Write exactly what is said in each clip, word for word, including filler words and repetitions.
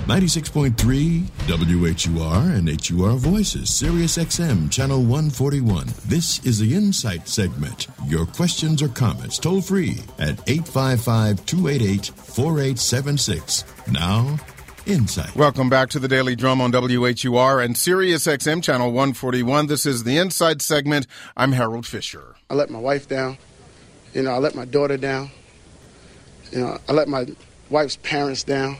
ninety-six point three W H U R and H U R Voices, Sirius X M, Channel one forty-one. This is the Insight segment. Your questions or comments toll free at eight five five, two eight eight, four eight seven six. Now, Insight. Welcome back to the Daily Drum on W H U R and Sirius X M, Channel one forty-one. This is the Insight segment. I'm Harold Fisher. I let my wife down. You know, I let my daughter down. You know, I let my wife's parents down.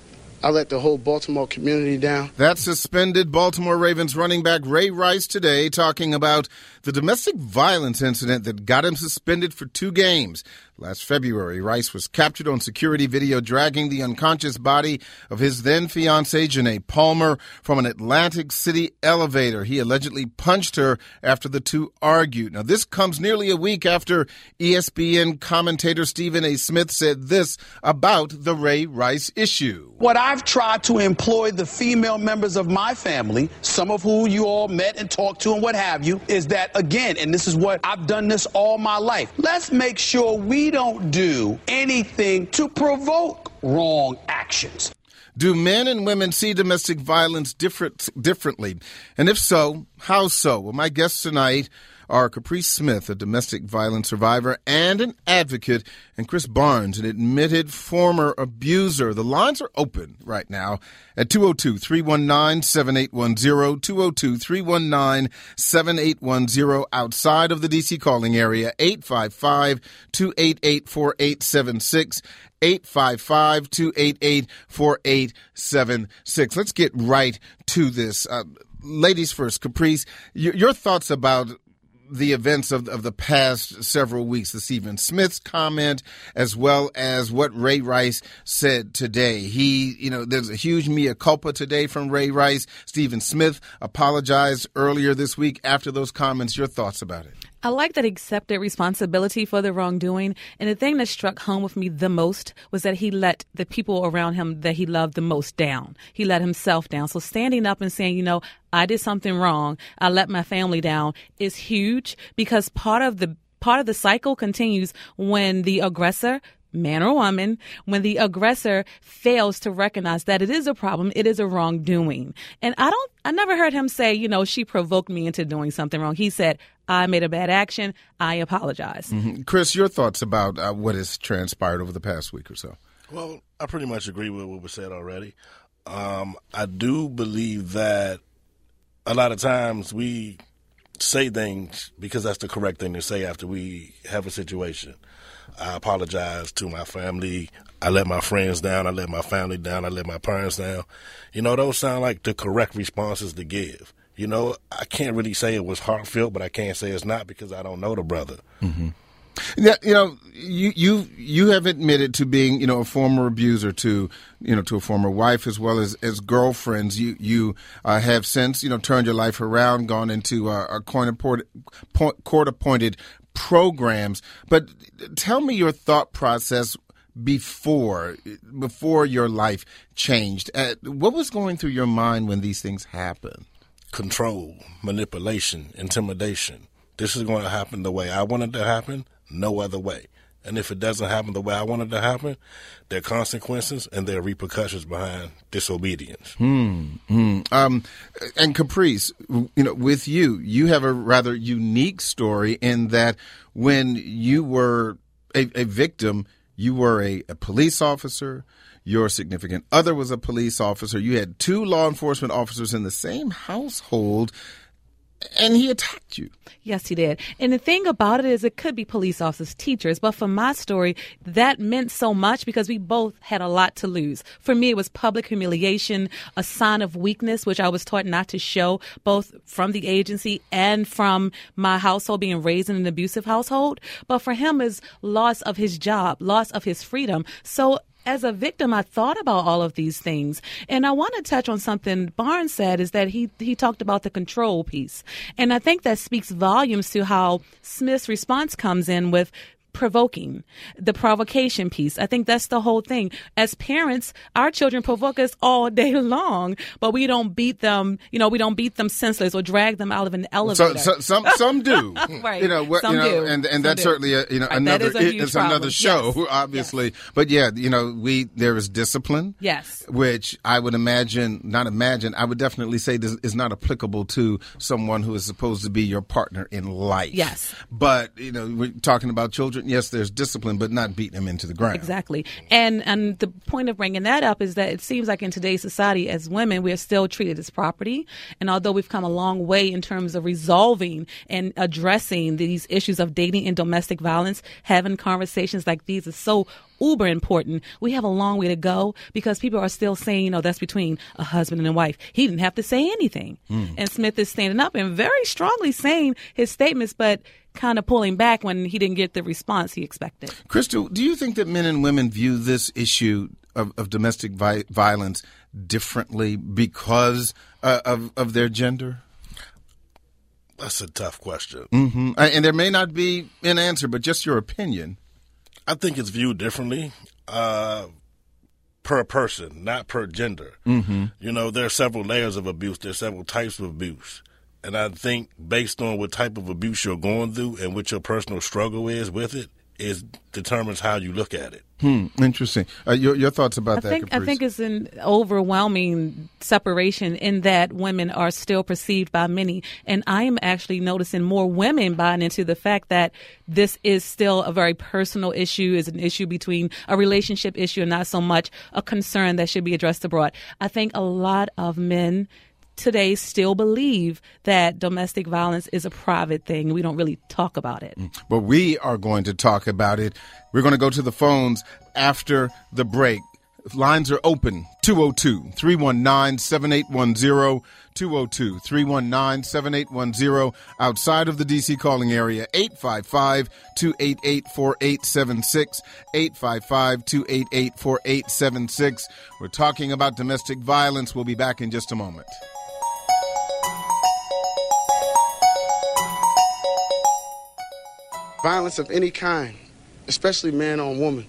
I let the whole Baltimore community down. That suspended Baltimore Ravens running back Ray Rice today talking about the domestic violence incident that got him suspended for two games. Last February, Rice was captured on security video dragging the unconscious body of his then-fiancée, Janae Palmer, from an Atlantic City elevator. He allegedly punched her after the two argued. Now, this comes nearly a week after E S P N commentator Stephen A. Smith said this about the Ray Rice issue. What I've tried to employ the female members of my family, some of who you all met and talked to and what have you, is that, again, and this is what I've done this all my life, let's make sure we don't do anything to provoke wrong actions. Do men and women see domestic violence different, differently? And if so, how so? Well, my guests tonight are Caprice Smith, a domestic violence survivor and an advocate, and Chris Barnes, an admitted former abuser. The lines are open right now at two oh two, three one nine, seven eight one zero, two oh two, three one nine, seven eight one zero. Outside of the D C calling area, eight five five, two eight eight, four eight seven six. eight five five, two eight eight, four eight seven six. Let's get right to this. Uh, ladies first, Caprice, your, your thoughts about the events of, of the past several weeks, the Stephen Smith's comment, as well as what Ray Rice said today. He, you know, there's a huge mea culpa today from Ray Rice. Stephen Smith apologized earlier this week after those comments. Your thoughts about it? I like that he accepted responsibility for the wrongdoing. And the thing that struck home with me the most was that he let the people around him that he loved the most down. He let himself down. So standing up and saying, you know, I did something wrong, I let my family down, is huge, because part of the part of the cycle continues when the aggressor, man or woman, when the aggressor fails to recognize that it is a problem, it is a wrongdoing. And I don't, I never heard him say, you know, she provoked me into doing something wrong. He said, I made a bad action, I apologize. Mm-hmm. Chris, your thoughts about uh, what has transpired over the past week or so? Well, I pretty much agree with what was said already. Um, I do believe that a lot of times we say things because that's the correct thing to say after we have a situation. I apologize to my family. I let my friends down. I let my family down. I let my parents down. You know, those sound like the correct responses to give. You know, I can't really say it was heartfelt, but I can't say it's not because I don't know the brother. Mm-hmm. Yeah, you know, you you you have admitted to being, you know, a former abuser to, you know, to a former wife as well as, as girlfriends. You you uh, have since, you know, turned your life around, gone into uh, a court-appointed programs. But tell me your thought process before before your life changed. Uh, what was going through your mind when these things happened? Control, manipulation, intimidation. This is going to happen the way I want it to happen, no other way. And if it doesn't happen the way I want it to happen, there are consequences and there are repercussions behind disobedience. Hmm. hmm. Um, and Caprice, you know, with you, you have a rather unique story in that when you were a, a victim, you were a, a police officer. Your significant other was a police officer. You had two law enforcement officers in the same household, and he attacked you. Yes, he did. And the thing about it is it could be police officers, teachers. But for my story, that meant so much because we both had a lot to lose. For me, it was public humiliation, a sign of weakness, which I was taught not to show, both from the agency and from my household, being raised in an abusive household. But for him, is loss of his job, loss of his freedom. So as a victim, I thought about all of these things. And I want to touch on something Barnes said, is that he, he talked about the control piece. And I think that speaks volumes to how Smith's response comes in with provoking, the provocation piece. I think that's the whole thing. As parents, our children provoke us all day long, but we don't beat them, you know, we don't beat them senseless or drag them out of an elevator. So, so some some do. Right. You know, what, some you know, do. and and some that's do. certainly a, you know Right. another that is a huge it's problem. another show, yes. obviously. Yes. But yeah, you know, we there is discipline. Yes. Which I would imagine, not imagine, I would definitely say this is not applicable to someone who is supposed to be your partner in life. Yes. But, you know, we're talking about children. Yes, there's discipline, but not beating them into the ground. Exactly. And and the point of bringing that up is that it seems like in today's society, as women, we are still treated as property. And although we've come a long way in terms of resolving and addressing these issues of dating and domestic violence, having conversations like these is so uber important. We have a long way to go because people are still saying, you know, that's between a husband and a wife. He didn't have to say anything. Mm. And Smith is standing up and very strongly saying his statements, but kind of pulling back when he didn't get the response he expected. Crystal, do you think that men and women view this issue of, of domestic vi- violence differently because uh, of, of their gender? That's a tough question. Mm-hmm. And there may not be an answer, but just your opinion. I think it's viewed differently uh, per person, not per gender. Mm-hmm. You know, there are several layers of abuse. There are several types of abuse. And I think based on what type of abuse you're going through and what your personal struggle is with it, is determines how you look at it. Hmm. Interesting. Uh, your your thoughts about I that, think, Caprice? I think it's an overwhelming separation in that women are still perceived by many. And I am actually noticing more women buying into the fact that this is still a very personal issue, is an issue between a relationship issue and not so much a concern that should be addressed abroad. I think a lot of men today still believe that domestic violence is a private thing. We don't really talk about it. But we are going to talk about it. We're going to go to the phones after the break. Lines are open, two oh two, three one nine, seven eight one zero, two oh two, three one nine, seven eight one zero. Outside of the D C calling area, eight five five, two eight eight, four eight seven six, eight five five, two eight eight, four eight seven six. We're talking about domestic violence. We'll be back in just a moment. Violence of any kind, especially man on woman,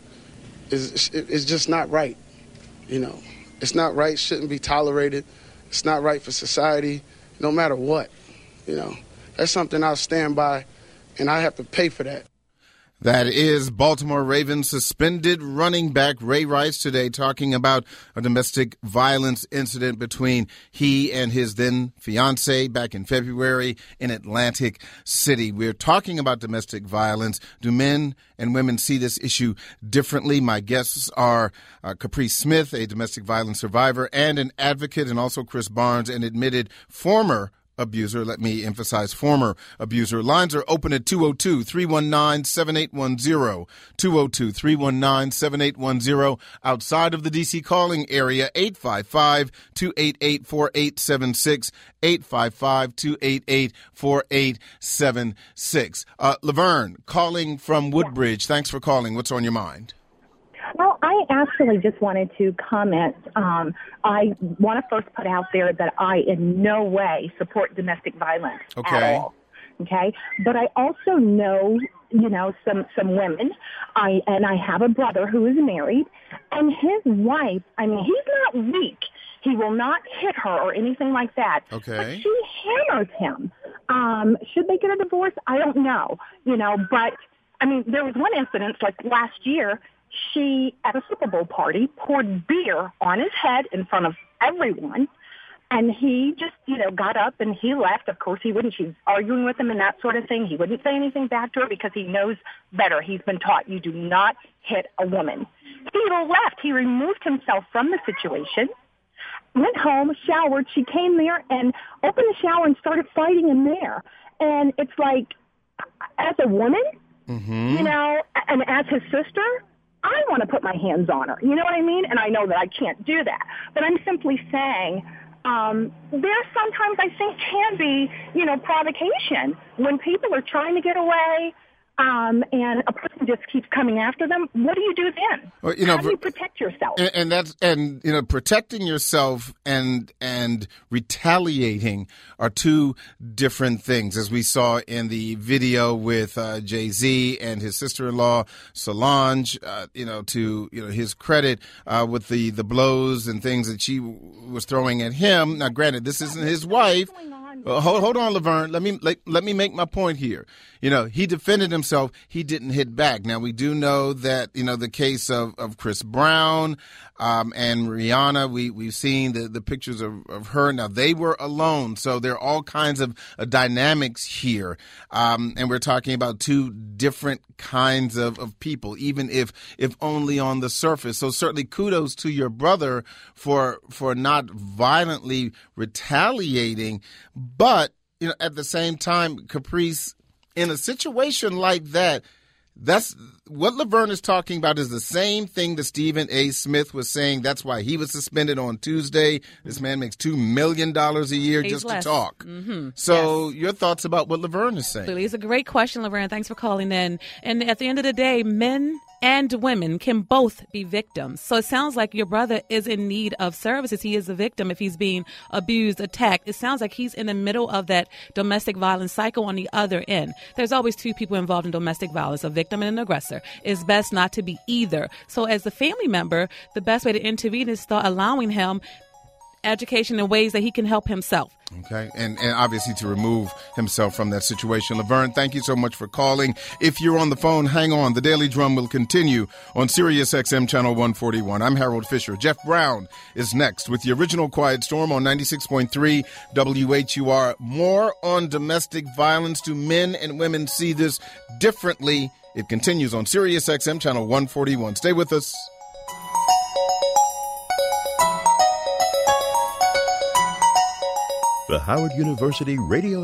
is is just not right. You know, it's not right, shouldn't be tolerated. It's not right for society, no matter what. You know, that's something I'll stand by, and I have to pay for that. That is Baltimore Ravens suspended running back Ray Rice today talking about a domestic violence incident between he and his then fiancee back in February in Atlantic City. We're talking about domestic violence. Do men and women see this issue differently? My guests are uh, Caprice Smith, a domestic violence survivor and an advocate, and also Chris Barnes, an admitted former abuser. Let me emphasize former abuser. Lines are open at two oh two, three one nine, seven eight one zero, two oh two, three one nine, seven eight one zero. Outside of the D C calling area, eight five five, two eight eight, four eight seven six, eight five five, two eight eight, four eight seven six. Uh, Laverne, calling from Woodbridge. Thanks for calling. What's on your mind? Well, I actually just wanted to comment. Um, I want to first put out there that I in no way support domestic violence okay. at all. Okay, but I also know, you know, some some women. I and I have a brother who is married, and his wife. I mean, he's not weak. He will not hit her or anything like that. Okay. But she hammers him. Um, should they get a divorce? I don't know. You know, but I mean, there was one incident like last year. She, at a Super Bowl party, poured beer on his head in front of everyone, and he just, you know, got up and he left. Of course, he wouldn't. She's arguing with him and that sort of thing. He wouldn't say anything back to her because he knows better. He's been taught you do not hit a woman. He left. He removed himself from the situation, went home, showered. She came there and opened the shower and started fighting in there. And it's like, as a woman, mm-hmm. you know, and as his sister, I want to put my hands on her. You know what I mean? And I know that I can't do that. But I'm simply saying um, there sometimes I think can be, you know, provocation when people are trying to get away. um, and a person just keeps coming after them, what do you do then? Well, you know, How do you protect yourself? And, and that's and you know, protecting yourself and and retaliating are two different things, as we saw in the video with uh, Jay-Z and his sister-in-law Solange. Uh, you know, to you know his credit uh, with the the blows and things that she w- was throwing at him. Now, granted, this isn't his wife. Uh, hold, hold on, Laverne. Let me let, let me make my point here. You know, he defended himself. He didn't hit back. Now, we do know that, you know, the case of, of Chris Brown um, and Rihanna, we, we've seen the, the pictures of, of her. Now, they were alone. So there are all kinds of uh, dynamics here. Um, and we're talking about two different kinds of, of people, even if if only on the surface. So certainly kudos to your brother for for not violently retaliating. But, you know, at the same time, Caprice, in a situation like that, that's what Laverne is talking about is the same thing that Stephen A. Smith was saying. That's why he was suspended on Tuesday. This man makes two million dollars a year He's just less. to talk. Mm-hmm. So Yes. your thoughts about what Laverne is saying? It's a great question, Laverne. Thanks for calling in. And at the end of the day, men and women can both be victims. So it sounds like your brother is in need of services. He is a victim if he's being abused, attacked. It sounds like he's in the middle of that domestic violence cycle on the other end. There's always two people involved in domestic violence, a victim and an aggressor. It's best not to be either. So as the family member, the best way to intervene is start allowing him education in ways that he can help himself. Okay, and, and obviously to remove himself from that situation. Laverne, thank you so much for calling. If you're on the phone, hang on. The Daily Drum will continue on Sirius X M Channel one forty-one. I'm Harold Fisher. Jeff Brown is next with the original Quiet Storm on ninety-six point three W H U R. More on domestic violence. Do men and women see this differently? It continues on Sirius X M Channel one forty-one. Stay with us. The Howard University Radio